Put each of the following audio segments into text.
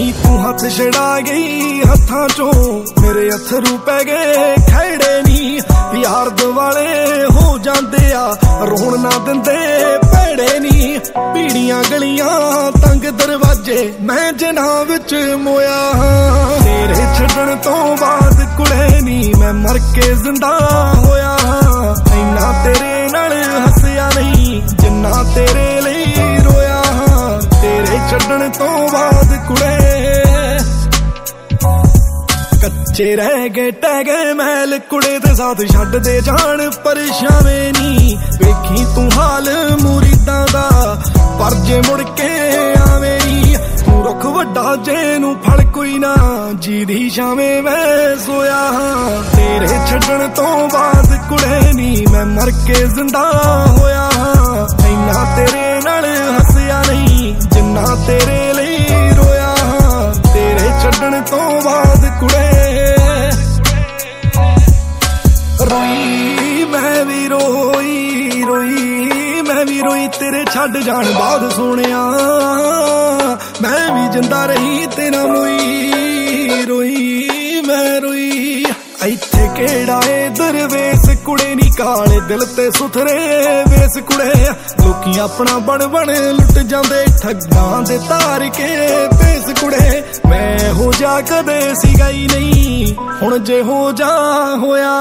ਨੀ ਤੂੰ ਹੱਥ ਛੜਾ ਗਈ ਹੱਥਾਂ ਚੋਂ ਮੇਰੇ ਅਥਰੂ ਪੈ ਗਏ ਖੜੇ ਨੀ ਯਾਰ ਦੁਆਲੇ ਹੋ ਜਾਂਦੇ ਆ ਰੋਣ ਨਾ ਦਿੰਦੇ ਭੈੜੇ ਨੀ ਪੀੜੀਆਂ ਗਲੀਆਂ ਤੰਗ ਦਰਵਾਜ਼ੇ ਮੈਂ ਜਿਨ੍ਹਾਂ ਵਿੱਚ ਮੋਇਆ ਤੇਰੇ ਛੱਡਣ ਤੋਂ ਬਾਅਦ ਕੁੜੇ ਨੀ ਮੈਂ ਮਰ ਕੇ ਜ਼ਿੰਦਾ ਹੋਇਆ ਇੰਨਾ ਤੇਰੇ ਨਾਲ ਹੱਸਿਆ ਨਹੀਂ ਜਿੰਨਾ ਤੇਰੇ ਲਈ ਰੋਇਆ ਤੇਰੇ ਛੱਡਣ ਤੋਂ ਬਾਅਦ ਕੁੜੇ ਕੱਚੇ ਰਹਿ ਗਏ ਟਹਿ ਗਏ ਮੈਲ ਕੁੜੇ ਦੇ ਸਾਥ ਛੱਡ ਦੇ ਜਾਣ ਪਰਛਾਵੇਂ ਨੀ ਵੇਖੀ ਤੂੰ ਹਾਲ ਮੁਰੀਦਾਂ ਦਾ ਪਰ ਜੇ ਮੁੜ ਕੇ ਆਵੇਂ ਨੀ ਤੂੰ ਰੁੱਖ ਵੱਡਾ ਜੇ ਨੂੰ ਫਲ ਕੋਈ ਨਾ ਜਿਹਦੀ ਛਾਵੇਂ ਮੈਂ ਸੋਇਆ ਤੇਰੇ ਛੱਡਣ ਤੋਂ ਬਾਅਦ ਕੁੜੇ ਨੀ ਮੈਂ ਮਰ ਕੇ ਜ਼ਿੰਦਾ ਹੋਇਆ ਇੰਨਾ ਤੇਰੇ ਨਾਲ ਹੱਸਿਆ ਨਹੀਂ ਜਿੰਨਾ ਤੇਰੇ ਲਈ ਰੋਇਆ ਤੇਰੇ ਛੱਡਣ ਤੋਂ ਬਾਅਦ ਕੁੜੇ ਰੋਈ ਮੈਂ ਵੀ ਰੋਈ ਮੈਂ ਵੀ ਰੋਈ ਤੇਰੇ ਛੱਡ ਜਾਣ ਬਾਅਦ ਸੋਹਣਿਆ ਮੈਂ ਵੀ ਜਿੰਦਾ ਰਹੀ ਤੇਰਾ ਮੋਈ ਰੋਈ ਮੈਂ ਰੋਈ ਇੱਥੇ ਕਿਹੜਾ ਏ ਦਰਵੇਸ ਕੁੜੇ ਨੀ ਕਾਲੇ ਦਿਲ ਤੇ ਸੁਥਰੇ ਵੇਸ ਕੁੜੇ ਲੋਕੀ ਆਪਣਾ ਬਣ ਲੁੱਟ ਜਾਂਦੇ ਠੱਗਾਂ ਦੇ ਤਾਰ ਕੇ ਭੇਸ ਕੁੜੇ ਮੈਂ ਹੋ ਜਾ ਕਦੇ ਸੀਗਾ ਹੀ ਨਹੀਂ ਹੁਣ ਜੇ ਹੋ ਜਾ ਹੋਇਆ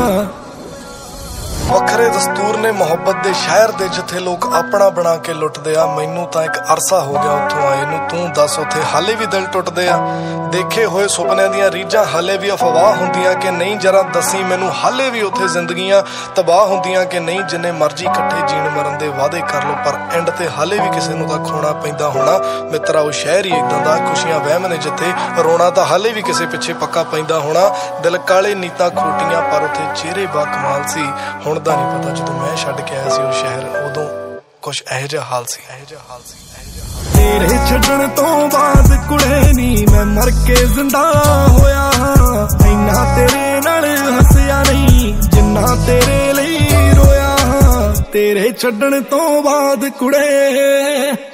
ਵੱਖਰੇ ਦਸਤੂਰ ਨੇ ਮੁਹੱਬਤ ਦੇ ਸ਼ਹਿਰ ਦੇ ਜਿੱਥੇ ਲੋਕ ਆਪਣਾ ਬਣਾ ਕੇ ਲੁੱਟਦੇ ਆ ਮੈਨੂੰ ਤਾਂ ਇੱਕ ਅਰਸਾ ਹੋ ਗਿਆ ਉੱਥੋਂ ਆਏ ਨੂੰ ਤੂੰ ਦੱਸ ਉੱਥੇ ਹਾਲੇ ਵੀ ਦਿਲ ਟੁੱਟਦੇ ਆ ਦੇਖੇ ਹੋਏ ਸੁਪਨਿਆਂ ਦੀਆਂ ਰੀਝਾਂ ਹਾਲੇ ਵੀ ਅਫਵਾਹ ਹੁੰਦੀਆਂ ਕਿ ਨਹੀਂ ਜਰਾ ਦੱਸੀ ਮੈਨੂੰ ਹਾਲੇ ਵੀ ਉੱਥੇ ਜ਼ਿੰਦਗੀਆਂ ਤਬਾਹ ਹੁੰਦੀਆਂ ਕਿ ਨਹੀਂ ਜਿੰਨੇ ਮਰਜ਼ੀ ਇਕੱਠੇ ਜੀਣ ਮਰਨ ਦੇ ਵਾਅਦੇ ਕਰ ਲੋ ਪਰ ਐਂਡ ਤੇ ਹਾਲੇ ਵੀ ਕਿਸੇ ਨੂੰ ਤਾਂ ਖੋਣਾ ਪੈਂਦਾ ਹੋਣਾ ਮਿੱਤਰਾ ਉਹ ਸ਼ਹਿਰ ਹੀ ਇਦਾਂ ਦਾ ਖੁਸ਼ੀਆਂ ਵਹਿਮ ਨੇ ਜਿੱਥੇ ਰੋਣਾ ਤਾਂ ਹਾਲੇ ਵੀ ਕਿਸੇ ਪਿੱਛੇ ਪੱਕਾ ਪੈਂਦਾ ਹੋਣਾ ਦਿਲ ਕਾਲੇ ਨੀਤਾਂ ਖੋਟੀਆਂ ਪਰ ਉੱਥੇ ਚਿਹਰੇ ਬਾ ਕਮਾਲ ਸੀ ਹੁਣ ਦਾ ਨਹੀਂ ਪਤਾ ਜਦੋਂ ਮੈਂ ਛੱਡ ਕੇ ਆਇਆ ਸੀ ਉਹ ਸ਼ਹਿਰ ਉਦੋਂ ਕੁਛ ਇਹੋ ਜਿਹਾ ਹਾਲ ਸੀ ਤੇਰੇ ਛੱਡਣ ਤੋਂ ਬਾਅਦ ਕੁੜੇ ਨੀ ਮੈਂ ਮਰ ਕੇ ਜ਼ਿੰਦਾ ਹੋਇਆ ਇੰਨਾ ਤੇਰੇ ਨਾਲ ਹੱਸਿਆ ਨਹੀਂ ਜਿੰਨਾ ਤੇਰੇ ਲਈ ਰੋਇਆ ਤੇਰੇ ਛੱਡਣ ਤੋਂ ਬਾਅਦ ਕੁੜੇ